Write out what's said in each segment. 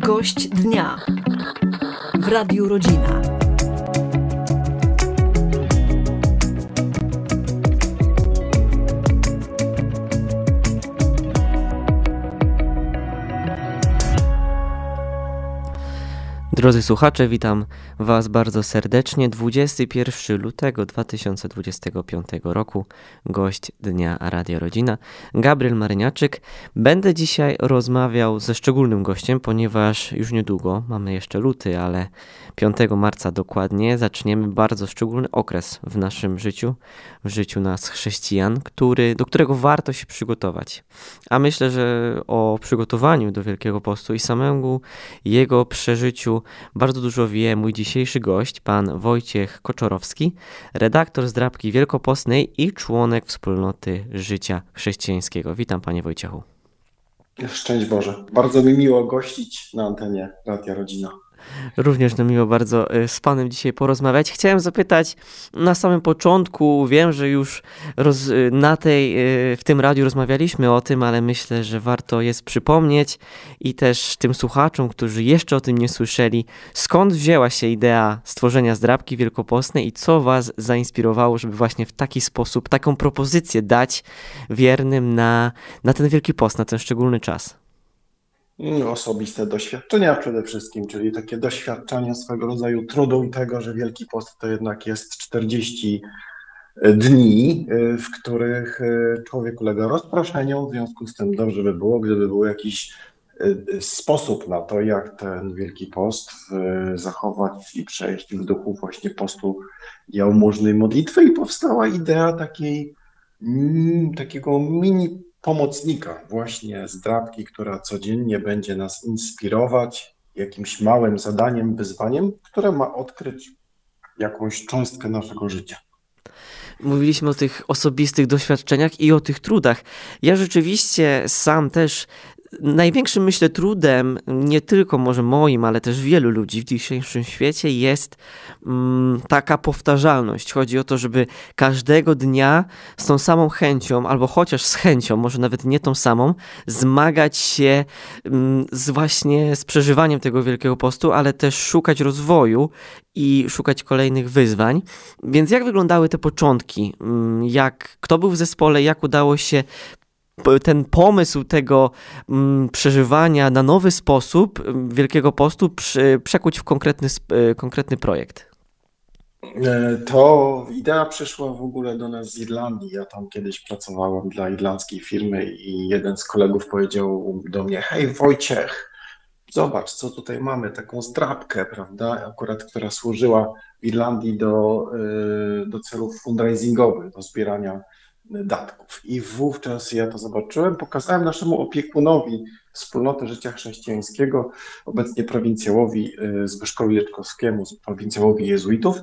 Gość dnia w Radiu Rodzina. Drodzy słuchacze, witam Was bardzo serdecznie. 21 lutego 2025 roku, gość dnia Radia Rodzina, Gabriel Maryniaczyk. Będę dzisiaj rozmawiał ze szczególnym gościem, ponieważ już niedługo, mamy jeszcze luty, ale 5 marca dokładnie, zaczniemy bardzo szczególny okres w naszym życiu, w życiu nas chrześcijan, do którego warto się przygotować. A myślę, że o przygotowaniu do Wielkiego Postu i samemu jego przeżyciu bardzo dużo wie mój dzisiejszy gość, pan Wojciech Koczorowski, redaktor Zdrabki Wielkopostnej i członek wspólnoty życia chrześcijańskiego. Witam, panie Wojciechu. Szczęść Boże. Bardzo mi miło gościć na antenie Radia Rodzina. Również miło bardzo z panem dzisiaj porozmawiać. Chciałem zapytać na samym początku, wiem, że już w tym radiu rozmawialiśmy o tym, ale myślę, że warto jest przypomnieć i też tym słuchaczom, którzy jeszcze o tym nie słyszeli, skąd wzięła się idea stworzenia Zdrabki Wielkopostnej i co was zainspirowało, żeby właśnie w taki sposób, taką propozycję dać wiernym na ten Wielki Post, na ten szczególny czas. Osobiste doświadczenia przede wszystkim, czyli takie doświadczenie swego rodzaju trudu tego, że Wielki Post to jednak jest 40 dni, w których człowiek ulega rozproszeniom. W związku z tym dobrze by było, gdyby był jakiś sposób na to, jak ten Wielki Post zachować i przejść w duchu właśnie postu jałmużny i modlitwy. I powstała idea takiego mini pomocnika, właśnie Zdrabki, która codziennie będzie nas inspirować jakimś małym zadaniem, wyzwaniem, które ma odkryć jakąś cząstkę naszego życia. Mówiliśmy o tych osobistych doświadczeniach i o tych trudach. Ja rzeczywiście sam też największym, myślę, trudem, nie tylko może moim, ale też wielu ludzi w dzisiejszym świecie jest taka powtarzalność. Chodzi o to, żeby każdego dnia z tą samą chęcią, albo chociaż z chęcią, może nawet nie tą samą, zmagać się z przeżywaniem tego Wielkiego Postu, ale też szukać rozwoju i szukać kolejnych wyzwań. Więc jak wyglądały te początki? Kto był w zespole? Jak udało się ten pomysł tego przeżywania na nowy sposób Wielkiego Postu przekuć w konkretny projekt? To idea przyszła w ogóle do nas z Irlandii. Ja tam kiedyś pracowałem dla irlandzkiej firmy i jeden z kolegów powiedział do mnie: hej Wojciech, zobacz, co tutaj mamy, taką zdrabkę, prawda, akurat która służyła w Irlandii do celów fundraisingowych, do zbierania datków. I wówczas ja to zobaczyłem, pokazałem naszemu opiekunowi Wspólnoty Życia Chrześcijańskiego, obecnie prowincjałowi Zbyszkowi Leczkowskiemu, prowincjałowi jezuitów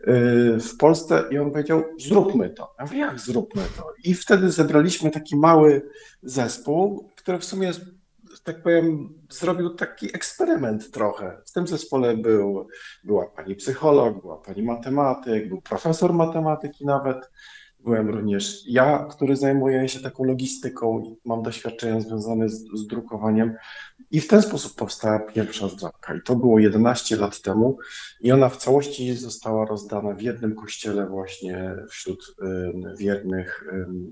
w Polsce, i on powiedział: zróbmy to. Ja mówię: jak zróbmy to? I wtedy zebraliśmy taki mały zespół, który w sumie, tak powiem, zrobił taki eksperyment trochę. W tym zespole była pani psycholog, była pani matematyk, był profesor matematyki nawet. Byłem również ja, który zajmuje się taką logistyką i mam doświadczenia związane z drukowaniem. I w ten sposób powstała pierwsza Zdrabka. I to było 11 lat temu. I ona w całości została rozdana w jednym kościele właśnie wśród wiernych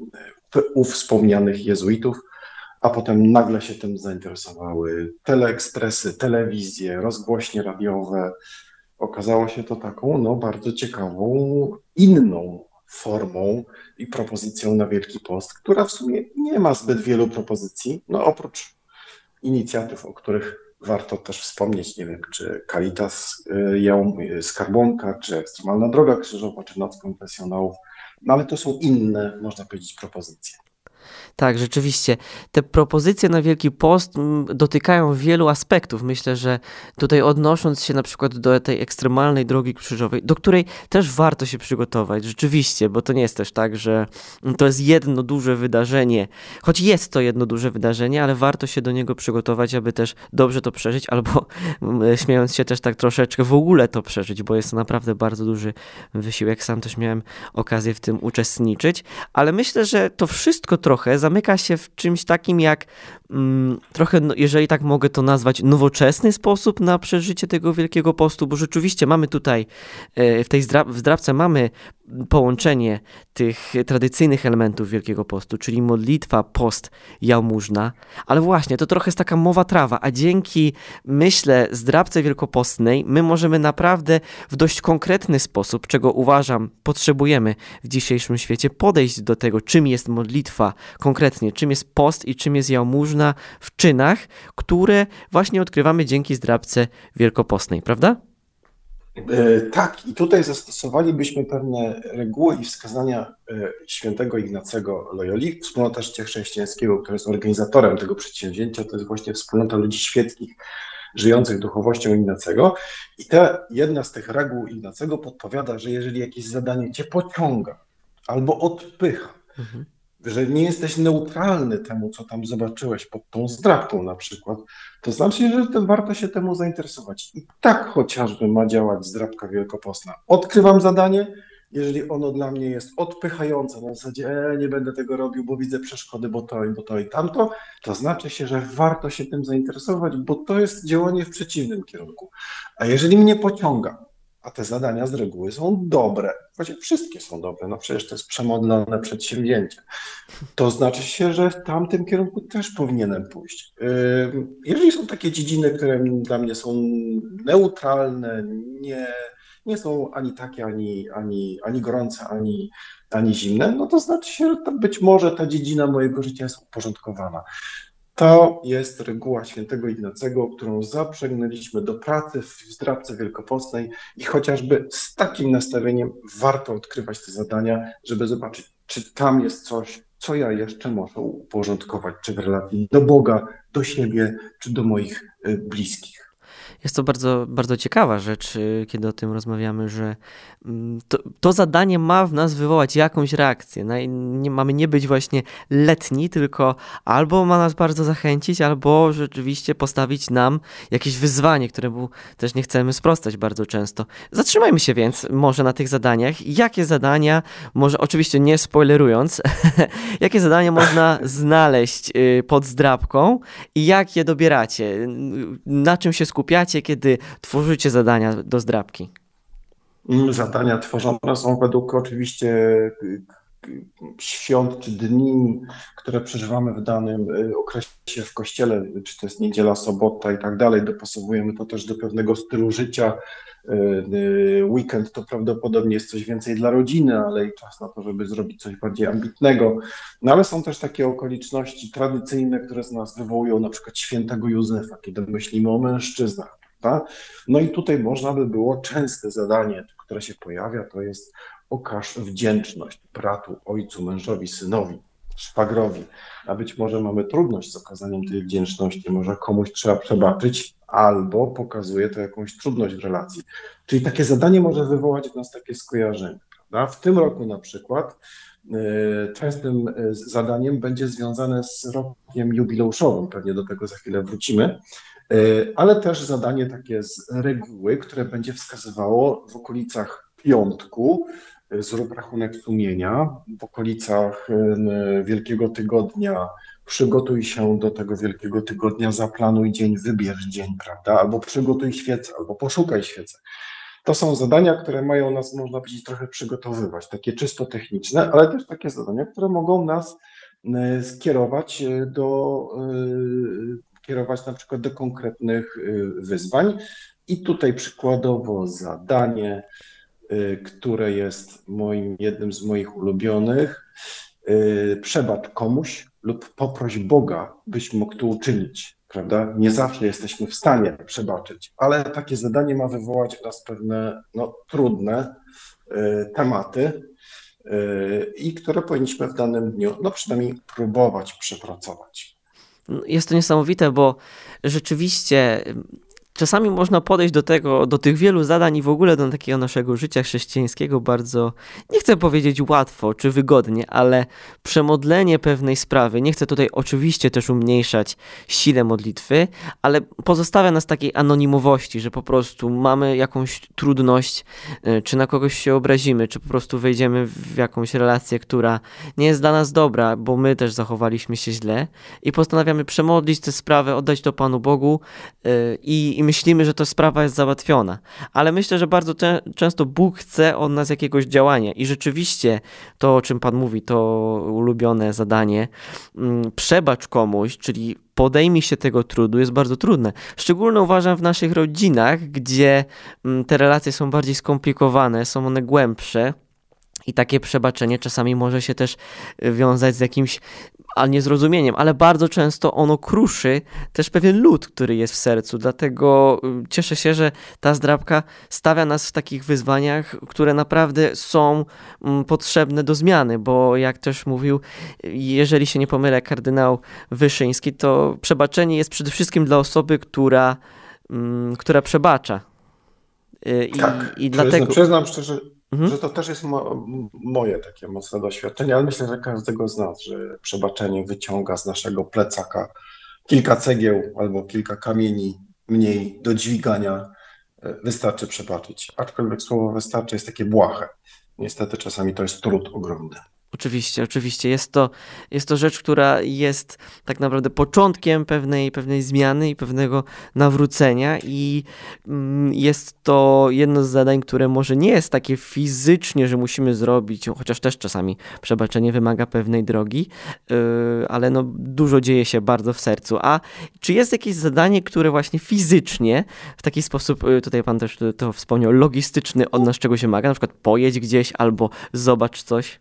wspomnianych jezuitów. A potem nagle się tym zainteresowały teleekspresy, telewizje, rozgłośnie radiowe. Okazało się to taką bardzo ciekawą, inną formą i propozycją na Wielki Post, która w sumie nie ma zbyt wielu propozycji, oprócz inicjatyw, o których warto też wspomnieć, nie wiem, czy Caritas Skarbonka, czy Ekstremalna Droga Krzyżowa, czy Noc Konfesjonałów, ale to są inne, można powiedzieć, propozycje. Tak, rzeczywiście. Te propozycje na Wielki Post dotykają wielu aspektów. Myślę, że tutaj odnosząc się na przykład do tej ekstremalnej drogi krzyżowej, do której też warto się przygotować, rzeczywiście, bo to nie jest też tak, że to jest jedno duże wydarzenie, choć jest to jedno duże wydarzenie, ale warto się do niego przygotować, aby też dobrze to przeżyć, albo śmiejąc się też tak troszeczkę w ogóle to przeżyć, bo jest to naprawdę bardzo duży wysiłek. Sam też miałem okazję w tym uczestniczyć, ale myślę, że to wszystko trochę zamyka się w czymś takim jak trochę, jeżeli tak mogę to nazwać, nowoczesny sposób na przeżycie tego Wielkiego Postu, bo rzeczywiście mamy tutaj, w zdrabce mamy połączenie tych tradycyjnych elementów Wielkiego Postu, czyli modlitwa, post, jałmużna, ale właśnie, to trochę jest taka mowa trawa, a dzięki, myślę, zdrabce wielkopostnej my możemy naprawdę w dość konkretny sposób, czego uważam potrzebujemy w dzisiejszym świecie, podejść do tego, czym jest modlitwa konkretnie, czym jest post i czym jest jałmużna w czynach, które właśnie odkrywamy dzięki zdrabce wielkopostnej, prawda? Tak, i tutaj zastosowalibyśmy pewne reguły i wskazania świętego Ignacego Loyoli, wspólnota życia chrześcijańskiego, która jest organizatorem tego przedsięwzięcia, to jest właśnie wspólnota ludzi świeckich, żyjących duchowością Ignacego. I jedna z tych reguł Ignacego podpowiada, że jeżeli jakieś zadanie cię pociąga albo odpycha, że nie jesteś neutralny temu, co tam zobaczyłeś pod tą zdrabką na przykład, to znaczy, że warto się temu zainteresować. I tak chociażby ma działać zdrabka wielkopostna. Odkrywam zadanie, jeżeli ono dla mnie jest odpychające, na zasadzie nie będę tego robił, bo widzę przeszkody, bo to i tamto, to znaczy się, że warto się tym zainteresować, bo to jest działanie w przeciwnym kierunku. A jeżeli mnie pociąga, a te zadania z reguły są dobre, właściwie wszystkie są dobre, no przecież to jest przemodlone przedsięwzięcie, to znaczy się, że w tamtym kierunku też powinienem pójść. Jeżeli są takie dziedziny, które dla mnie są neutralne, nie są ani takie, ani gorące, ani zimne, no to znaczy się, że być może ta dziedzina mojego życia jest uporządkowana. To jest reguła świętego Ignacego, którą zaprzegnęliśmy do pracy w zdrabce wielkopostnej i chociażby z takim nastawieniem warto odkrywać te zadania, żeby zobaczyć, czy tam jest coś, co ja jeszcze muszę uporządkować, czy w relacji do Boga, do siebie, czy do moich bliskich. Jest to bardzo, bardzo ciekawa rzecz, kiedy o tym rozmawiamy, że to zadanie ma w nas wywołać jakąś reakcję. Mamy nie być właśnie letni, tylko albo ma nas bardzo zachęcić, albo rzeczywiście postawić nam jakieś wyzwanie, któremu też nie chcemy sprostać bardzo często. Zatrzymajmy się więc może na tych zadaniach. Jakie zadania, może oczywiście nie spoilerując, jakie zadania można znaleźć pod zdrabką i jak je dobieracie? Na czym się skupiacie, kiedy tworzycie zadania do zdrabki? Zadania tworzone są według oczywiście świąt czy dni, które przeżywamy w danym okresie w kościele, czy to jest niedziela, sobota i tak dalej. Dopasowujemy to też do pewnego stylu życia. Weekend to prawdopodobnie jest coś więcej dla rodziny, ale i czas na to, żeby zrobić coś bardziej ambitnego. No ale są też takie okoliczności tradycyjne, które z nas wywołują, na przykład świętego Józefa, kiedy myślimy o mężczyznach. Tak? No i tutaj można by było częste zadanie, które się pojawia, to jest okaż wdzięczność bratu, ojcu, mężowi, synowi, szwagrowi. A być może mamy trudność z okazaniem tej wdzięczności, może komuś trzeba przebaczyć, albo pokazuje to jakąś trudność w relacji. Czyli takie zadanie może wywołać w nas takie skojarzenie. Prawda? W tym roku na przykład częstym zadaniem będzie związane z rokiem jubileuszowym, pewnie do tego za chwilę wrócimy, ale też zadanie takie z reguły, które będzie wskazywało w okolicach piątku, zrób rachunek sumienia, w okolicach Wielkiego Tygodnia przygotuj się do tego Wielkiego Tygodnia, zaplanuj dzień, wybierz dzień, prawda, albo przygotuj świecę, albo poszukaj świecę. To są zadania, które mają nas, można powiedzieć, trochę przygotowywać, takie czysto techniczne, ale też takie zadania, które mogą nas skierować na przykład do konkretnych wyzwań. I tutaj przykładowo zadanie, które jest jednym z moich ulubionych, przebacz komuś lub poproś Boga, byś mógł to uczynić, prawda? Nie zawsze jesteśmy w stanie przebaczyć, ale takie zadanie ma wywołać w nas pewne trudne tematy i które powinniśmy w danym dniu, przynajmniej próbować przepracować. Jest to niesamowite, bo rzeczywiście czasami można podejść do tego, do tych wielu zadań i w ogóle do takiego naszego życia chrześcijańskiego bardzo, nie chcę powiedzieć łatwo czy wygodnie, ale przemodlenie pewnej sprawy, nie chcę tutaj oczywiście też umniejszać sile modlitwy, ale pozostawia nas takiej anonimowości, że po prostu mamy jakąś trudność, czy na kogoś się obrazimy, czy po prostu wejdziemy w jakąś relację, która nie jest dla nas dobra, bo my też zachowaliśmy się źle i postanawiamy przemodlić tę sprawę, oddać to Panu Bogu i myślimy, że ta sprawa jest załatwiona. Ale myślę, że bardzo często Bóg chce od nas jakiegoś działania i rzeczywiście to, o czym Pan mówi, to ulubione zadanie, przebacz komuś, czyli podejmij się tego trudu, jest bardzo trudne. Szczególnie uważam w naszych rodzinach, gdzie te relacje są bardziej skomplikowane, są one głębsze. I takie przebaczenie czasami może się też wiązać z jakimś niezrozumieniem, ale bardzo często ono kruszy też pewien lód, który jest w sercu. Dlatego cieszę się, że ta zdrabka stawia nas w takich wyzwaniach, które naprawdę są potrzebne do zmiany, bo jak też mówił, jeżeli się nie pomylę, kardynał Wyszyński, to przebaczenie jest przede wszystkim dla osoby, która przebacza. I dlatego... Przyznam szczerze, że to też jest moje takie mocne doświadczenie, ale myślę, że każdego z nas, że przebaczenie wyciąga z naszego plecaka kilka cegieł albo kilka kamieni mniej do dźwigania, wystarczy przebaczyć. Aczkolwiek słowo wystarczy jest takie błahe. Niestety czasami to jest trud ogromny. Oczywiście. Jest to rzecz, która jest tak naprawdę początkiem pewnej zmiany i pewnego nawrócenia i jest to jedno z zadań, które może nie jest takie fizycznie, że musimy zrobić, chociaż też czasami przebaczenie wymaga pewnej drogi, ale no dużo dzieje się bardzo w sercu. A czy jest jakieś zadanie, które właśnie fizycznie, w taki sposób, tutaj Pan też to wspomniał, logistyczny od nas czegoś wymaga, na przykład pojedź gdzieś albo zobacz coś?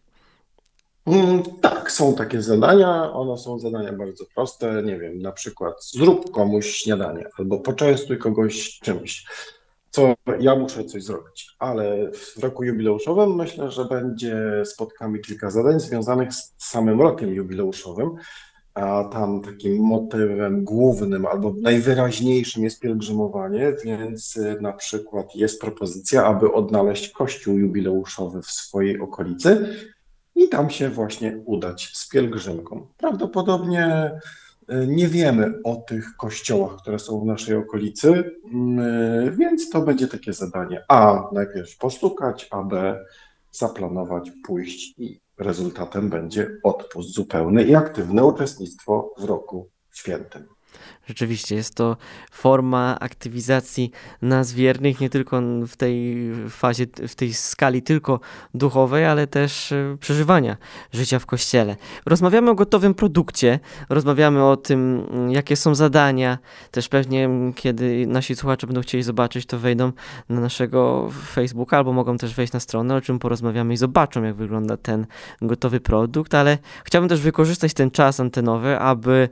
Tak, są takie zadania, one są zadania bardzo proste, nie wiem, na przykład zrób komuś śniadanie albo poczęstuj kogoś czymś, co ja muszę coś zrobić, ale w roku jubileuszowym myślę, że spotkamy kilka zadań związanych z samym rokiem jubileuszowym, a tam takim motywem głównym albo najwyraźniejszym jest pielgrzymowanie, więc na przykład jest propozycja, aby odnaleźć kościół jubileuszowy w swojej okolicy, i tam się właśnie udać z pielgrzymką. Prawdopodobnie nie wiemy o tych kościołach, które są w naszej okolicy, więc to będzie takie zadanie. A najpierw poszukać, a B zaplanować, pójść i rezultatem będzie odpust zupełny i aktywne uczestnictwo w roku świętym. Rzeczywiście jest to forma aktywizacji nas wiernych, nie tylko w tej fazie, w tej skali tylko duchowej, ale też przeżywania życia w Kościele. Rozmawiamy o gotowym produkcie, rozmawiamy o tym, jakie są zadania. Też pewnie, kiedy nasi słuchacze będą chcieli zobaczyć, to wejdą na naszego Facebooka albo mogą też wejść na stronę, o czym porozmawiamy i zobaczą, jak wygląda ten gotowy produkt, ale chciałbym też wykorzystać ten czas antenowy, aby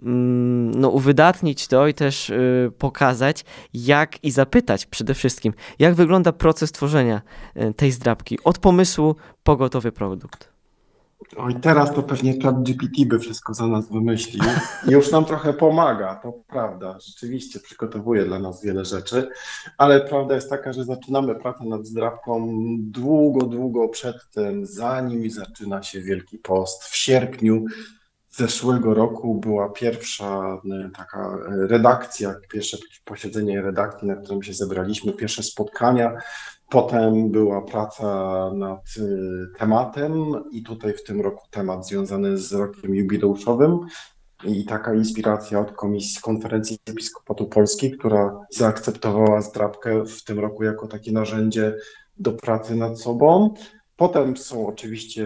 uwydatnić to i też pokazać, jak i zapytać przede wszystkim, jak wygląda proces tworzenia tej zdrabki od pomysłu po gotowy produkt. Oj, teraz to pewnie ChatGPT by wszystko za nas wymyślił i już nam trochę pomaga, to prawda, rzeczywiście przygotowuje dla nas wiele rzeczy, ale prawda jest taka, że zaczynamy pracę nad zdrabką długo przed tym, zanim zaczyna się Wielki Post. W sierpniu zeszłego roku była pierwsza taka redakcja, pierwsze posiedzenie redakcji, na którym się zebraliśmy, pierwsze spotkania. Potem była praca nad tematem i tutaj w tym roku temat związany z rokiem jubileuszowym i taka inspiracja od Konferencji Episkopatu Polski, która zaakceptowała zdrabkę w tym roku jako takie narzędzie do pracy nad sobą. Potem są oczywiście,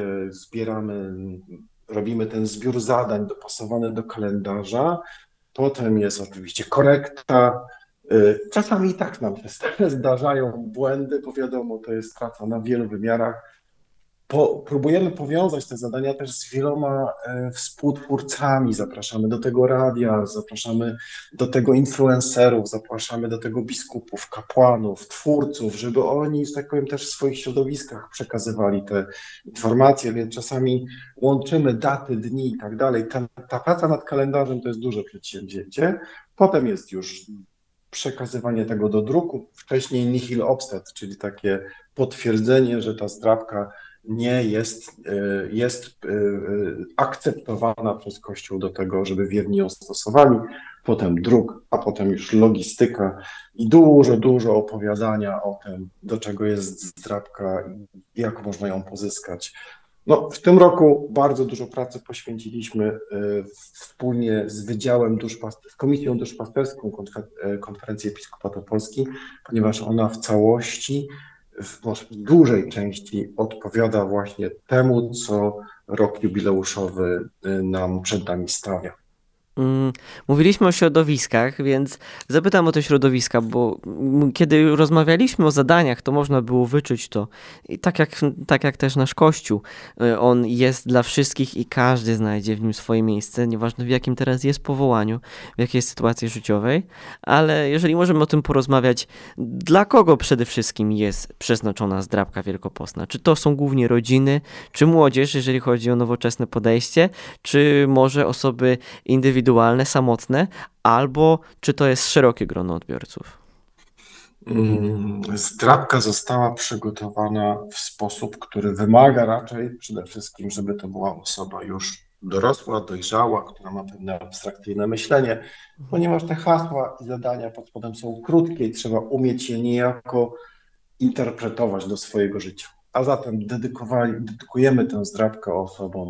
robimy ten zbiór zadań dopasowany do kalendarza. Potem jest oczywiście korekta. Czasami i tak nam się zdarzają błędy, bo wiadomo, to jest praca na wielu wymiarach. Próbujemy powiązać te zadania też z wieloma współtwórcami. Zapraszamy do tego radia, zapraszamy do tego influencerów, zapraszamy do tego biskupów, kapłanów, twórców, żeby oni, że tak powiem, też w swoich środowiskach przekazywali te informacje, więc czasami łączymy daty, dni i tak dalej. Ta praca nad kalendarzem to jest duże przedsięwzięcie. Potem jest już przekazywanie tego do druku, wcześniej nihil obstat, czyli takie potwierdzenie, że ta zdrabka nie jest akceptowana przez Kościół do tego, żeby wierni ją stosowali. Potem druk, a potem już logistyka i dużo opowiadania o tym, do czego jest zdrabka i jak można ją pozyskać. No, w tym roku bardzo dużo pracy poświęciliśmy wspólnie z Wydziałem z Komisją Duszpasterską Konferencji Episkopatu Polski, ponieważ ona w całości, w dużej części odpowiada właśnie temu, co rok jubileuszowy nam przed nami stawia. Mówiliśmy o środowiskach, więc zapytam o te środowiska, bo kiedy rozmawialiśmy o zadaniach, to można było wyczuć to. I tak jak też nasz Kościół, on jest dla wszystkich i każdy znajdzie w nim swoje miejsce, nieważne w jakim teraz jest powołaniu, w jakiej jest sytuacji życiowej, ale jeżeli możemy o tym porozmawiać, dla kogo przede wszystkim jest przeznaczona zdrabka wielkopostna? Czy to są głównie rodziny, czy młodzież, jeżeli chodzi o nowoczesne podejście, czy może osoby indywidualne, samotne, albo czy to jest szerokie grono odbiorców? Zdrabka została przygotowana w sposób, który wymaga raczej przede wszystkim, żeby to była osoba już dorosła, dojrzała, która ma pewne abstrakcyjne myślenie, ponieważ te hasła i zadania pod spodem są krótkie i trzeba umieć je niejako interpretować do swojego życia. A zatem dedykujemy tę zdrabkę osobom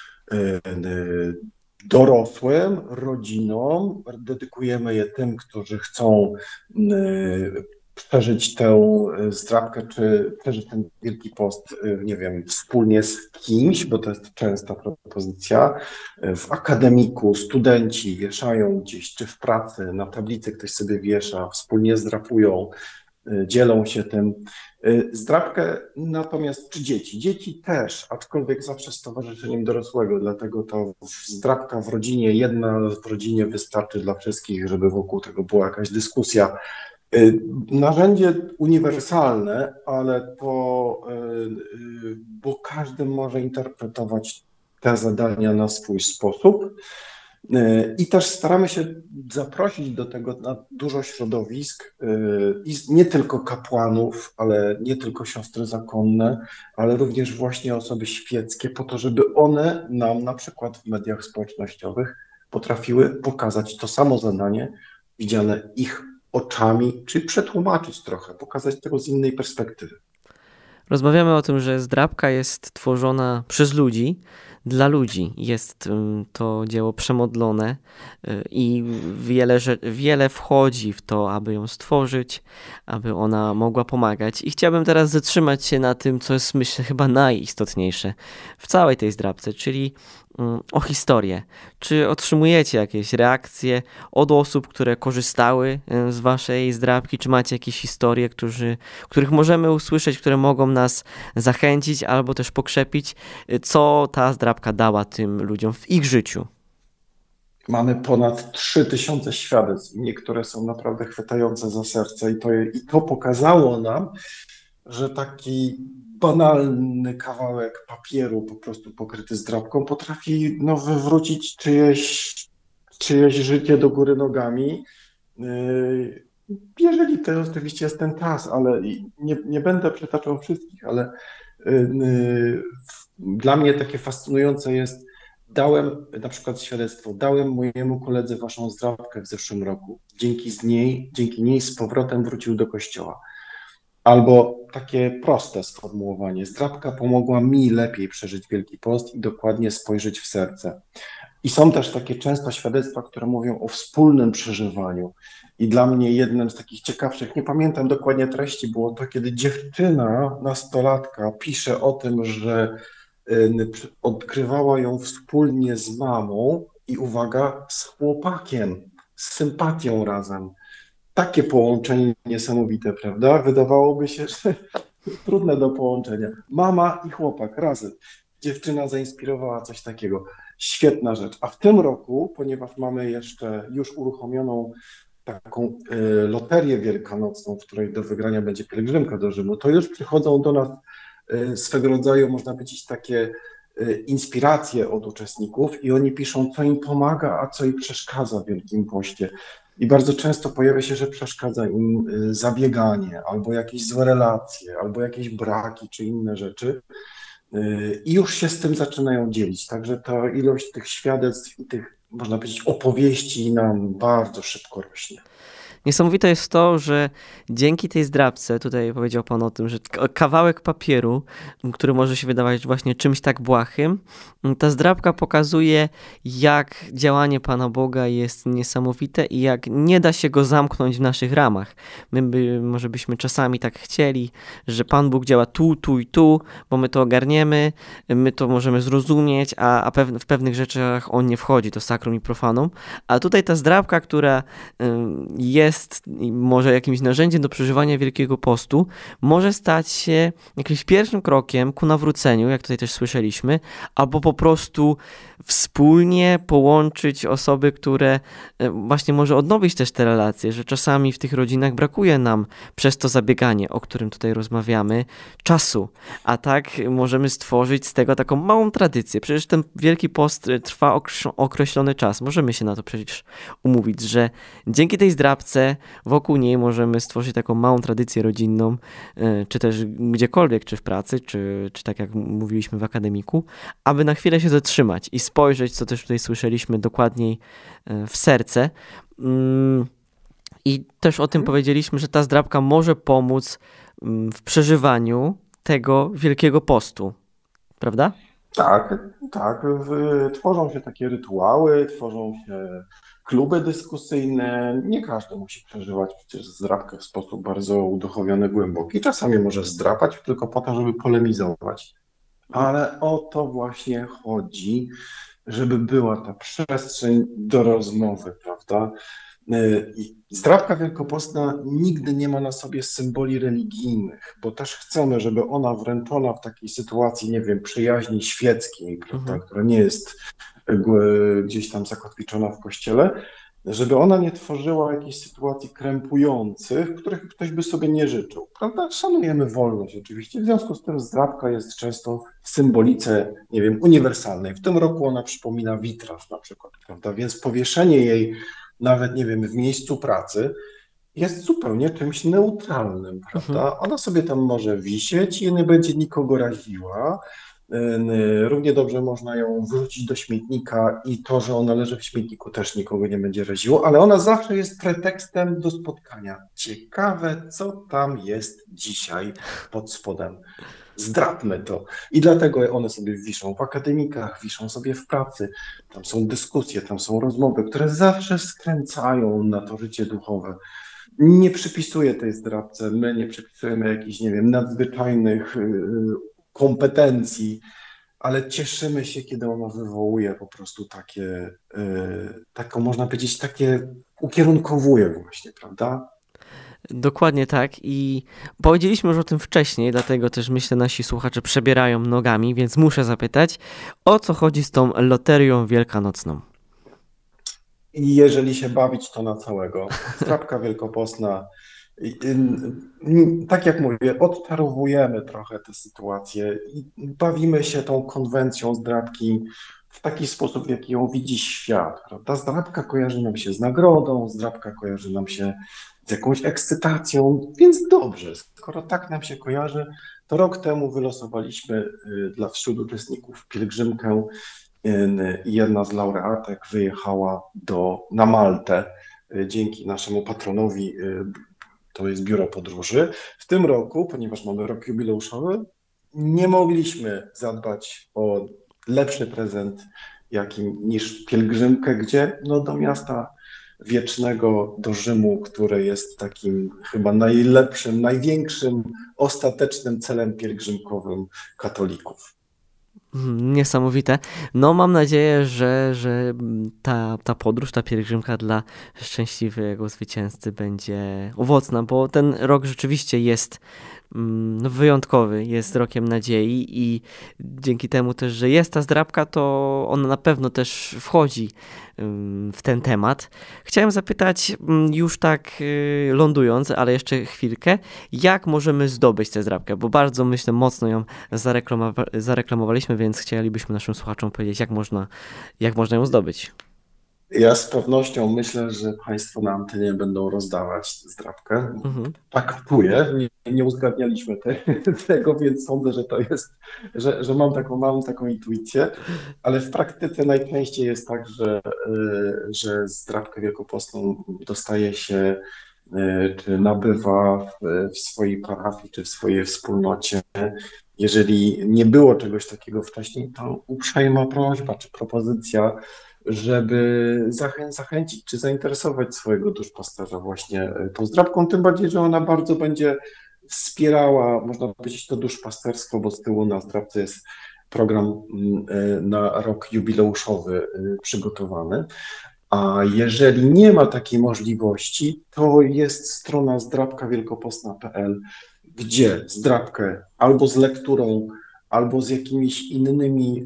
dorosłym, rodzinom, dedykujemy je tym, którzy chcą przeżyć tę zdrabkę, czy przeżyć ten Wielki Post, nie wiem, wspólnie z kimś, bo to jest częsta propozycja. W akademiku studenci wieszają gdzieś, czy w pracy, na tablicy ktoś sobie wiesza, wspólnie zdrapują, dzielą się tym. Zdrabkę natomiast, czy dzieci? Dzieci też, aczkolwiek zawsze z towarzyszeniem dorosłego, dlatego to zdrabka w rodzinie, jedna w rodzinie wystarczy dla wszystkich, żeby wokół tego była jakaś dyskusja. Narzędzie uniwersalne, ale bo każdy może interpretować te zadania na swój sposób. I też staramy się zaprosić do tego na dużo środowisk, i nie tylko kapłanów, ale nie tylko siostry zakonne, ale również właśnie osoby świeckie, po to, żeby one nam na przykład w mediach społecznościowych potrafiły pokazać to samo zadanie, widziane ich oczami, czyli przetłumaczyć trochę, pokazać tego z innej perspektywy. Rozmawiamy o tym, że zdrabka jest tworzona przez ludzi, dla ludzi. Jest to dzieło przemodlone i wiele wchodzi w to, aby ją stworzyć, aby ona mogła pomagać. I chciałbym teraz zatrzymać się na tym, co jest, myślę, chyba najistotniejsze w całej tej zdrabce, czyli o historię. Czy otrzymujecie jakieś reakcje od osób, które korzystały z waszej zdrabki? Czy macie jakieś historie, których możemy usłyszeć, które mogą nas zachęcić albo też pokrzepić, co ta zdrabka dała tym ludziom w ich życiu? Mamy ponad 3000 świadectw. Niektóre są naprawdę chwytające za serce i to pokazało nam, że taki banalny kawałek papieru po prostu pokryty zdrabką potrafi wywrócić czyjeś życie do góry nogami. Jeżeli to oczywiście jest ten czas, ale nie będę przytaczał wszystkich, ale dla mnie takie fascynujące jest, dałem na przykład świadectwo, dałem mojemu koledze waszą zdrabkę w zeszłym roku. Dzięki niej z powrotem wrócił do kościoła. Albo takie proste sformułowanie. Zdrabka pomogła mi lepiej przeżyć Wielki Post i dokładnie spojrzeć w serce. I są też takie często świadectwa, które mówią o wspólnym przeżywaniu. I dla mnie jednym z takich ciekawszych, nie pamiętam dokładnie treści, było to, kiedy dziewczyna, nastolatka, pisze o tym, że odkrywała ją wspólnie z mamą i uwaga, z chłopakiem, z sympatią razem. Takie połączenie niesamowite, prawda? Wydawałoby się, że trudne do połączenia. Mama i chłopak razem. Dziewczyna zainspirowała coś takiego. Świetna rzecz. A w tym roku, ponieważ mamy jeszcze już uruchomioną taką loterię wielkanocną, w której do wygrania będzie pielgrzymka do Rzymu, to już przychodzą do nas swego rodzaju, można powiedzieć, takie inspiracje od uczestników i oni piszą, co im pomaga, a co im przeszkadza w Wielkim Poście. I bardzo często pojawia się, że przeszkadza im zabieganie, albo jakieś złe relacje, albo jakieś braki, czy inne rzeczy. I już się z tym zaczynają dzielić. Także ta ilość tych świadectw i tych, można powiedzieć, opowieści nam bardzo szybko rośnie. Niesamowite jest to, że dzięki tej zdrabce, tutaj powiedział Pan o tym, że kawałek papieru, który może się wydawać właśnie czymś tak błahym, ta zdrabka pokazuje, jak działanie Pana Boga jest niesamowite i jak nie da się go zamknąć w naszych ramach. Może byśmy czasami tak chcieli, że Pan Bóg działa tu, tu i tu, bo my to ogarniemy, my to możemy zrozumieć, a w pewnych rzeczach On nie wchodzi, to sakrum i profanum. A tutaj ta zdrabka, która jest może jakimś narzędziem do przeżywania Wielkiego Postu, może stać się jakimś pierwszym krokiem ku nawróceniu, jak tutaj też słyszeliśmy, albo po prostu wspólnie połączyć osoby, które właśnie może odnowić też te relacje, że czasami w tych rodzinach brakuje nam przez to zabieganie, o którym tutaj rozmawiamy, czasu, a tak możemy stworzyć z tego taką małą tradycję. Przecież ten Wielki Post trwa określony czas. Możemy się na to przecież umówić, że dzięki tej zdrabce wokół niej możemy stworzyć taką małą tradycję rodzinną, czy też gdziekolwiek, czy w pracy, czy tak jak mówiliśmy w akademiku, aby na chwilę się zatrzymać i spojrzeć, co też tutaj słyszeliśmy, dokładniej w serce. I też o tym powiedzieliśmy, że ta zdrabka może pomóc w przeżywaniu tego Wielkiego Postu, prawda? Tak, tak. Tworzą się takie rytuały, tworzą się kluby dyskusyjne. Nie każdy musi przeżywać przecież zdrabkę w sposób bardzo uduchowiony, głęboki. Czasami może zdrapać tylko po to, żeby polemizować. Ale o to właśnie chodzi, żeby była ta przestrzeń do rozmowy, prawda? Zdrabka wielkopostna nigdy nie ma na sobie symboli religijnych, bo też chcemy, żeby ona wręczona w takiej sytuacji, nie wiem, przyjaźni świeckiej, prawda, która nie jest gdzieś tam zakotwiczona w kościele, żeby ona nie tworzyła jakichś sytuacji krępujących, których ktoś by sobie nie życzył, prawda? Szanujemy wolność oczywiście, w związku z tym zdrabka jest często w symbolice, nie wiem, uniwersalnej. W tym roku ona przypomina witraż na przykład, prawda, więc powieszenie jej nawet, nie wiem, w miejscu pracy jest zupełnie czymś neutralnym, prawda? Ona sobie tam może wisieć i nie będzie nikogo raziła. Równie dobrze można ją wrzucić do śmietnika i to, że ona leży w śmietniku, też nikogo nie będzie raziło, ale ona zawsze jest pretekstem do spotkania. Ciekawe, co tam jest dzisiaj pod spodem. Zdrabmy to. I dlatego one sobie wiszą w akademikach, wiszą sobie w pracy. Tam są dyskusje, tam są rozmowy, które zawsze skręcają na to życie duchowe. Nie przypisuję tej zdrabce, my nie przypisujemy jakichś, nie wiem, nadzwyczajnych kompetencji, ale cieszymy się, kiedy ona wywołuje po prostu taką, można powiedzieć, takie ukierunkowuje właśnie, prawda? Dokładnie tak i powiedzieliśmy już o tym wcześniej, dlatego też myślę, nasi słuchacze przebierają nogami, więc muszę zapytać, o co chodzi z tą loterią wielkanocną? I jeżeli się bawić, to na całego. Zdrabka wielkopostna, tak jak mówię, odczarowujemy trochę tę sytuację i bawimy się tą konwencją zdrabki w taki sposób, w jaki ją widzi świat, prawda? Zdrabka kojarzy nam się z nagrodą, zdrabka kojarzy nam się z jakąś ekscytacją, więc dobrze, skoro tak nam się kojarzy, to rok temu wylosowaliśmy wśród uczestników pielgrzymkę i jedna z laureatek wyjechała na Maltę dzięki naszemu patronowi, to jest Biuro Podróży. W tym roku, ponieważ mamy rok jubileuszowy, nie mogliśmy zadbać o lepszy prezent niż pielgrzymkę, gdzie? No do miasta wiecznego, do Rzymu, które jest takim chyba najlepszym, największym, ostatecznym celem pielgrzymkowym katolików. Niesamowite. No mam nadzieję, że ta podróż, ta pielgrzymka dla szczęśliwego zwycięzcy będzie owocna, bo ten rok rzeczywiście jest wyjątkowy, jest rokiem nadziei i dzięki temu też, że jest ta zdrabka, to ona na pewno też wchodzi w ten temat. Chciałem zapytać, już tak lądując, ale jeszcze chwilkę, jak możemy zdobyć tę zdrabkę, bo bardzo, myślę, mocno ją zareklamowaliśmy, więc chcielibyśmy naszym słuchaczom powiedzieć, jak można ją zdobyć. Ja z pewnością myślę, że Państwo na antenie będą rozdawać zdrabkę. Mhm. Tak czuję, nie uzgadnialiśmy tego, więc sądzę, że to jest, że mam taką intuicję, ale w praktyce najczęściej jest tak, że zdrabkę wielkopostną dostaje się, czy nabywa w swojej parafii, czy w swojej wspólnocie. Jeżeli nie było czegoś takiego wcześniej, to uprzejma prośba czy propozycja, żeby zachęcić czy zainteresować swojego duszpasterza właśnie tą zdrabką, tym bardziej, że ona bardzo będzie wspierała, można powiedzieć, to duszpasterstwo, bo z tyłu na zdrabce jest program na rok jubileuszowy przygotowany. A jeżeli nie ma takiej możliwości, to jest strona zdrabkawielkopostna.pl, gdzie zdrabkę albo z lekturą, albo z jakimiś innymi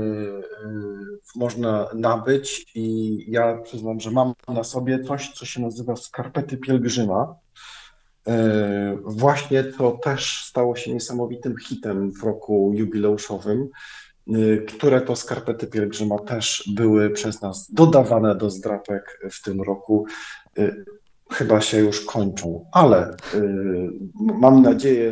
można nabyć. I ja przyznam, że mam na sobie coś, co się nazywa skarpety pielgrzyma. Właśnie to też stało się niesamowitym hitem w roku jubileuszowym, które to skarpety pielgrzyma też były przez nas dodawane do zdrapek w tym roku. Chyba się już kończą, ale mam nadzieję,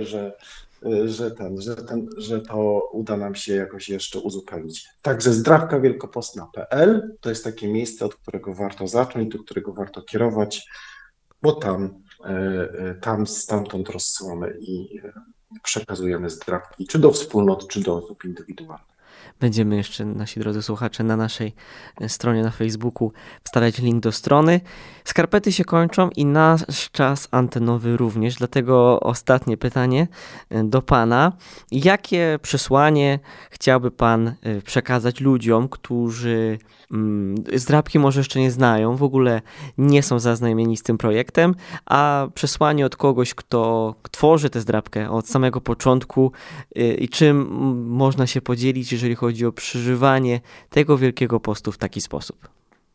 że to uda nam się jakoś jeszcze uzupełnić. Także zdrabkawielkopostna.pl to jest takie miejsce, od którego warto zacząć, do którego warto kierować, bo tam stamtąd rozsyłamy i przekazujemy zdrabki, czy do wspólnot, czy do osób indywidualnych. Będziemy jeszcze, nasi drodzy słuchacze, na naszej stronie na Facebooku wstawiać link do strony. Skarpety się kończą i nasz czas antenowy również, dlatego ostatnie pytanie do Pana. Jakie przesłanie chciałby Pan przekazać ludziom, którzy zdrabki może jeszcze nie znają, w ogóle nie są zaznajomieni z tym projektem, a przesłanie od kogoś, kto tworzy tę zdrabkę od samego początku i czym można się podzielić, jeżeli chodzi o przeżywanie tego Wielkiego Postu w taki sposób?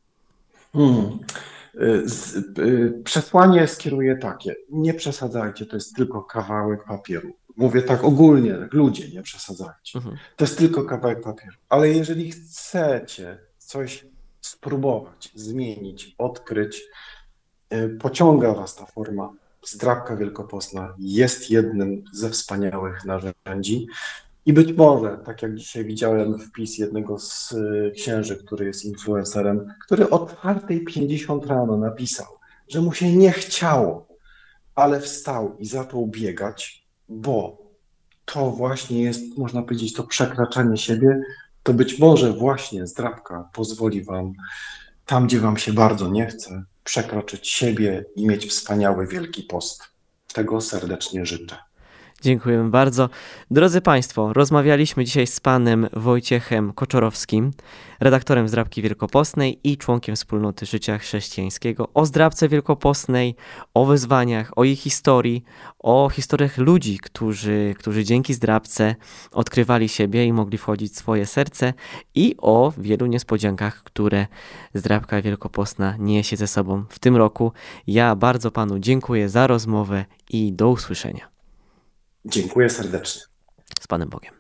Przesłanie skieruję takie: nie przesadzajcie, to jest tylko kawałek papieru. Mówię tak ogólnie, ludzie, nie przesadzajcie. To jest tylko kawałek papieru. Ale jeżeli chcecie coś spróbować, zmienić, odkryć, pociąga Was ta forma. Zdrabka wielkopostna jest jednym ze wspaniałych narzędzi. I być może, tak jak dzisiaj widziałem wpis jednego z księży, który jest influencerem, który o 4:50 rano napisał, że mu się nie chciało, ale wstał i zaczął biegać, bo to właśnie jest, można powiedzieć, to przekraczanie siebie, to być może właśnie zdrabka pozwoli Wam tam, gdzie Wam się bardzo nie chce, przekroczyć siebie i mieć wspaniały Wielki Post. Tego serdecznie życzę. Dziękujemy bardzo. Drodzy Państwo, rozmawialiśmy dzisiaj z panem Wojciechem Koczorowskim, redaktorem Zdrabki Wielkopostnej i członkiem Wspólnoty Życia Chrześcijańskiego, o Zdrabce Wielkopostnej, o wyzwaniach, o jej historii, o historiach ludzi, którzy dzięki zdrabce odkrywali siebie i mogli wchodzić w swoje serce, i o wielu niespodziankach, które Zdrabka Wielkopostna niesie ze sobą w tym roku. Ja bardzo panu dziękuję za rozmowę i do usłyszenia. Dziękuję serdecznie. Z Panem Bogiem.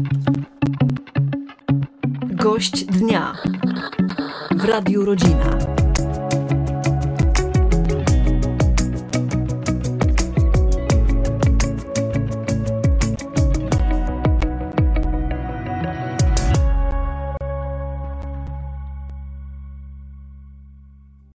Gość dnia w Radiu Rodzina.